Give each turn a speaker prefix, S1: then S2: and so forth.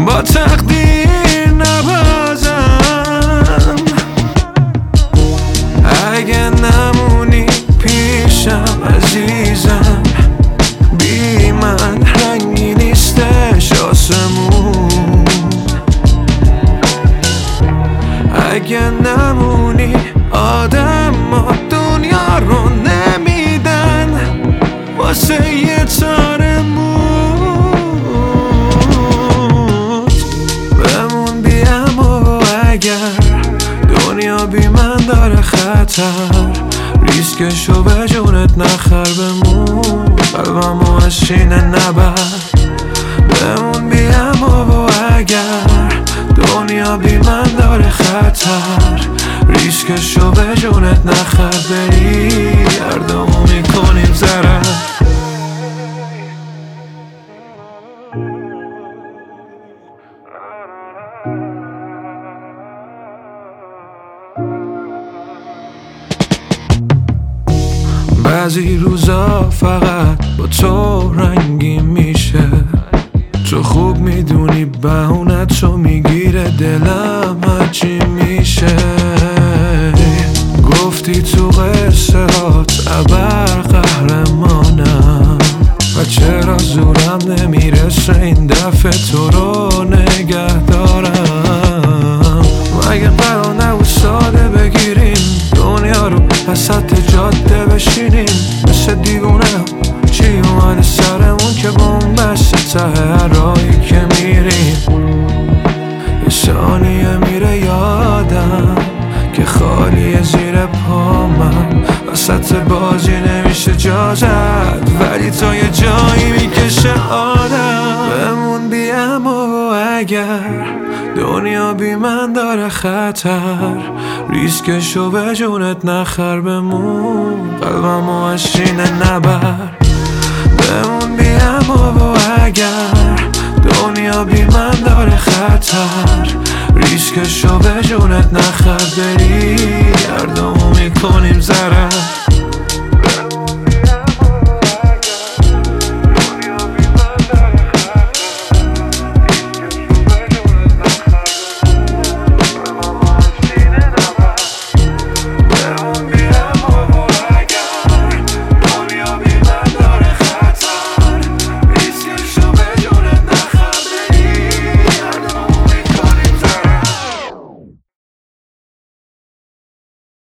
S1: با تقدیر نبازم. اگه نمونی پیشم عزیزم، بی من رنگی نیستش آسمون. اگه نمونی آدم ها دنیا رو نمیدن واسه یه تار موت. بمون بیم و اگر دنیا بی من داره خطر، ریسکشو به جونت نخر. بمون قلبمو از شینه نبر. بمون بیم و اگر دنیا بی من داره خطر، ریسکشو به جونت نخر. بری هر دومو میکنیم ضرر. بعضی روزا فقط با تو رنگی میشه، تو خوب میدونی بهونتو میگیره دلم هرچی میشه. گفتی تو قصه هات ابر قهرمانم و چرا زورم نمیرسه این دفعه تو رو نگه دارم. مگه قرار نبود ساده بگیریم دنیا رو وسط جاده بشینیم مثل دیوونه؟ چی اومده سرمون که بومبسته ته راهی که میریم؟ یه ثانیه میره یادم که خالیه زیر پامم، وسط بازی نمیشه جا زد ولی تا یه جایی میکشه آدم. بمون بیم و اگر دنیا بی من داره خطر، ریسکشو به جونت نخر. بمون قلبمو از شینه نبر. بمون بیم و اگر دنیا بی من داره خطر، ریسکشو به جونت نخر. بری هر دومو میکنیم ضرر.